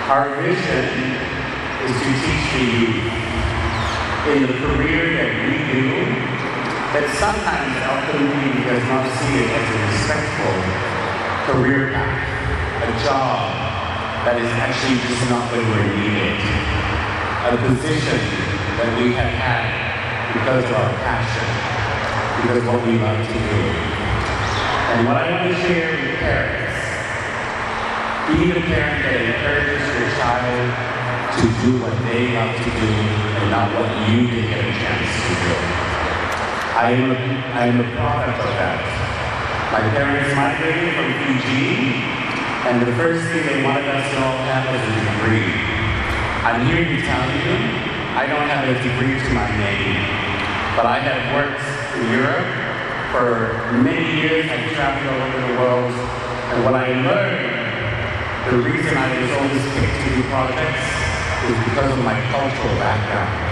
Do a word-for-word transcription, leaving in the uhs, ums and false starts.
Our vision is to teach the youth in the career that we do that sometimes our community does not see it as a respectful career path, a job that is actually just not when we're needed, a position that we have had because of our passion, because of what we love to do. And what I want to share with parents, be the parent that encourages your child to do what they love to do and not what you didn't get a chance to do. I am a, I am a product of that. My parents migrated from Fiji, and the first thing they wanted us to all have was a degree. I'm here to tell you, I don't have a degree to my name, but I have worked in Europe for many years. I've traveled all over the world, and what I learned, the reason I was always picked to do projects is because of my cultural background.